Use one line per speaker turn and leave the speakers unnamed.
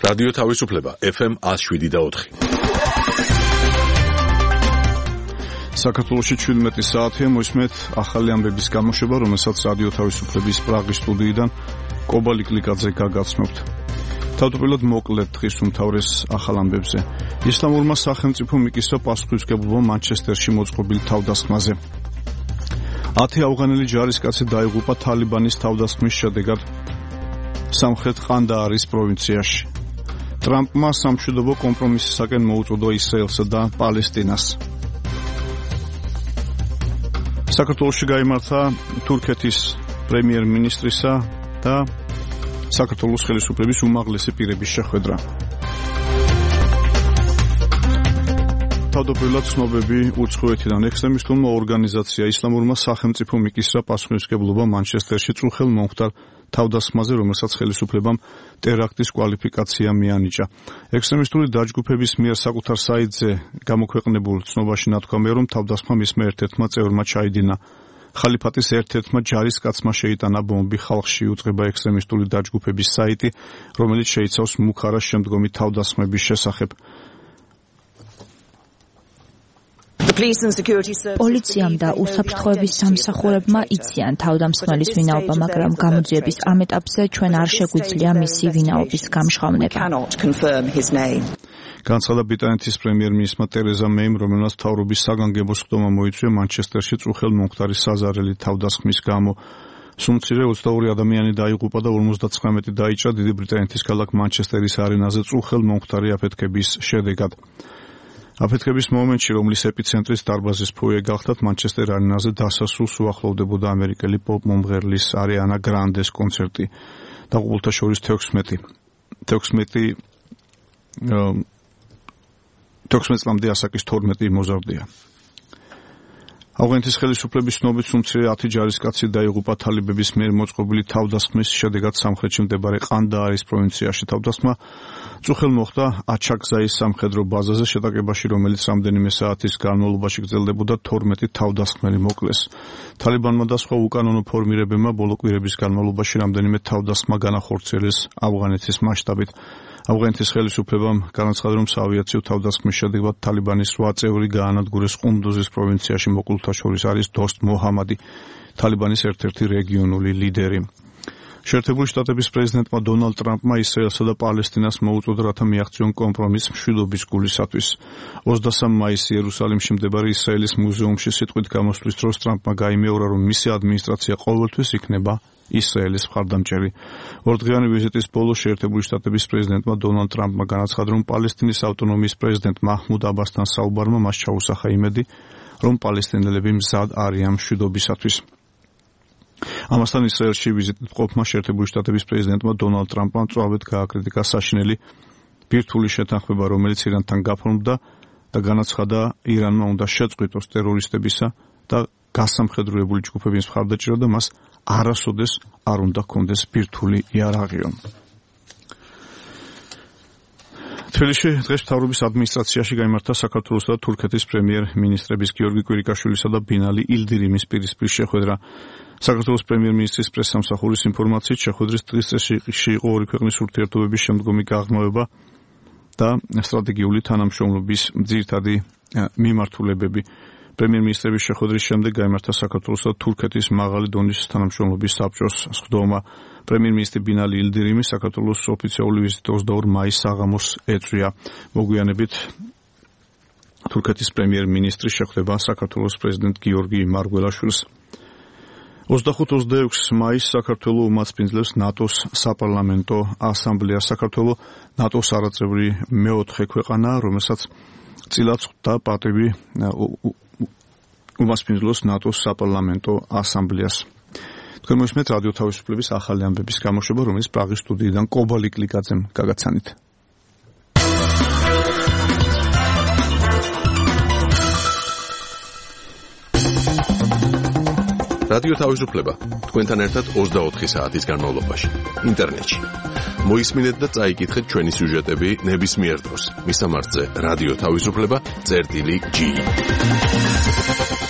რადიო თავისუფლება FM 107.4.
საქართველოში 17 საათია მოისმენთ ახალი ამბების გამოშვება, რომელსაც რადიო თავისუფლების პრაღის სტუდიიდან კობალი კლიკაძე გაგაცნობთ. თავდაპირველად მოკლედ დღის უმთავრეს ახალ ამბებზე. ისლამურმა სახელმწიფომ მიკისრა პასუხისმგებლობა მანჩესტერში მოწყობილ თავდასხმაზე. 10 ავღანელი ჯარისკაცი დაიღუპა თალიბანის თავდასხმის შედეგად სამხრეთ ყანდაარის პროვინციაში. ტრამპმა სამშვიდობო კომპრომისისაკენ მოუწოდა ისრაელსა და პალესტინას. საქართველოში გაიმართა თურქეთის პრემიერ-მინისტრისა და საქართველოს ხელისუფლების უმაღლესი პირების შეხვედრა. თავდაპირველად ცნობები უცხოეთიდან ექსტრემისტულმა ორგანიზაცია ისლამურმა სახელმწიფომ მიკისრა პასუხისმგებლობა მანჩესტერში წუხელ მომხდარ თავდასხმაზე, რომელსაც ხელისუფლებამ ტერაქტის კვალიფიკაცია მიანიჭა. ექსტრემისტული დაჯგუფების მიერ საკუთარ საიტზე გამოქვეყნებულ ცნობაში ნათქვამია, რომ თავდასხმა მისმა ერთ-ერთმა წევრმა ჩაიდინა. ხალიფატის ერთ-ერთმა ჯარისკაცმა შეიტანა ბომბი. ხალხში უწყება ექსტრემისტული დაჯგუფების საიტი, რომელიც შეიცავს მუქარას შემდგომი თავდასხმების შესახებ.
პოლიციამ და უსაფრთხოების სამსახურებმა იციან თავდამსხმელის ვინაობა, მაგრამ გამოძიების ამ ეტაპზე ჩვენ არ შეგვიძლია მისი ვინაობის გამჟღავნება.
განცხადა ბრიტანეთის პრემიერ-მინისტრმა ტერეზა მეიმ, რომელმაც მთავრობის საგანგებო სხდომა მოიწვია მანჩესტერში წუხელ მომხდარი საზარელი თავდასხმის გამო. სუმცირე 22 ადამიანი დაიღუპა და 59 დაიჭრა დიდი ბრიტანეთის ქალაქ მანჩესტერის არენაზე წუხელ მომხდარი აფეთქების შედეგად. აფეთქების მომენტში, რომლის ეპიცენტრის დარბაზის ფოიე გახდათ, მანჩესტერ არენაზე დასასრულს უახლოვდებოდა ამერიკელი პოპ მომღერლის არიანა გრანდეს კონცერტი. დაღუპულთა შორის 16 წლამდე ასაკის 12 მოზარდია. ავღანეთის ხელისუფლების ცნობით სუმცირე 10 ჯარისკაცი დაიღუპა თალიბების მიერ მოწყობილი თავდასხმის შედეგად სამხრეთში მდებარე ყანდაარის პროვინციაში. თავდასხმა წუხელ მოხდა აჩაკზაის სამხედრო ბაზაზე, შეტაკებაში, რომელიც რამდენიმე საათის განმავლობაში გრძელდებოდა, 12 თავდასხმელი მოკლეს. თალიბანმა და სხვა უკანონო ფორმირებებმა ბოლო კვირების განმავლობაში რამდენიმე თავდასხმა განახორციელეს ავღანეთის მასშტაბით. ავღანეთის ხელისუფლებამ განაცხადა, რომ საავიაციო თავდასხმის შედეგად თალიბანის 8 წევრი გაანადგურეს ყუნდუზის პროვინციაში. მოკლულთა შორის არის დოსტ მოჰამადი, თალიბანის ერთ-ერთი რეგიონული ლიდერი. შეერთებული შტატების პრეზიდენტმა დონალდ ტრამპმა ისრაელსა და პალესტინას მოუწოდა, რათა მიაღწიონ კომპრომისს მშვიდობის გულისათვის. 23 მაისს იერუსალიმში მდებარე ისრაელის მუზეუმში სიტყვით გამოსვლის დროს ტრამპმა გაიმეორა, რომ მისი ადმინისტრაცია ყოველთვის იქნება ისრაელის მხარდამჭერი. ორდღიანი ვიზიტის ბოლოს შეერთებული შტატების პრეზიდენტმა დონალდ ტრამპმა განაცხადა, რომ პალესტინის ავტონომიის პრეზიდენტ მაჰმუდ აბასთან საუბარმა მას ჩაუსახა იმედი, რომ პალესტინელები მზად არიან მშვიდობისათვის. ამასთან ისრაელში ვიზიტით მყოფმა შეერთებული შტატების პრეზიდენტმა დონალდ ტრამპმა მწვავედ გააკრიტიკა საშინელი ბირთვული შეთანხმება, რომელიც ირანთან გაფორმდა და განაცხადა, ირანმა უნდა შეწყვიტოს ტერორისტებისა და გასამხედროებული ჯგუფების მხარდაჭერა და მას არასოდეს არ უნდა ჰქონდეს ბირთვული იარაღიო. თბილისში დღეს მთავრობის ადმინისტრაციაში გაიმართა საქართველოსა და თურქეთის პრემიერ-მინისტრების გიორგი კვირიკაშვილისა და ბინალი ილდირიმის პირისპირ შეხვედრა. საქართველოს პრემიერ-მინისტრის პრესსამსახურის ინფორმაციით, შეხვედრის დღის წესრიგში იყო ორი ქვეყნის ურთიერთობების შემდგომი გაღრმავება და სტრატეგიული თანამშრომლობის ძირითადი მიმართულებები. პრემიერ-მინისტრების შეხვედრის შემდეგ გაიმართა საქართველოს და თურქეთის მაღალი დონის თანამშრომლობის საბჭოს სხდომა. პრემიერ-მინისტრი ბინალი ილდირიმი საქართველოს ოფიციალური ვიზიტი 22 მაისს საღამოს ეწვია. მოგვიანებით თურქეთის პრემიერ-მინისტრი შეხვდება საქართველოს პრეზიდენტ გიორგი მარგველაშვილს. 25-26 მაისს საქართველოს უმაცბინძლებს ნატოს საპარლამენტო ასამბლეა. საქართველოს ნატოს არაწევრი მეოთხე ქვეყანაა, რომელსაც წილად ხვდა პატივი უმასპინძლოს ნატოს საპარლამენტო ასამბლეას. თქვენ მოისმენთ რადიო თავისუფლების ახალი ამბების გამოშვება, რომელიც პრაღის სტუდიიდან კობალი კლიკაძემ გაგაცანით.
რადიო თავისუფლება თქვენთან ერთად 24 საათის განმავლობაში ინტერნეტში. მოისმინეთ და წაიკითხეთ ჩვენი სიუჟეტები ნებისმიერ დროს. მისამართზე რადიო თავისუფლება.gi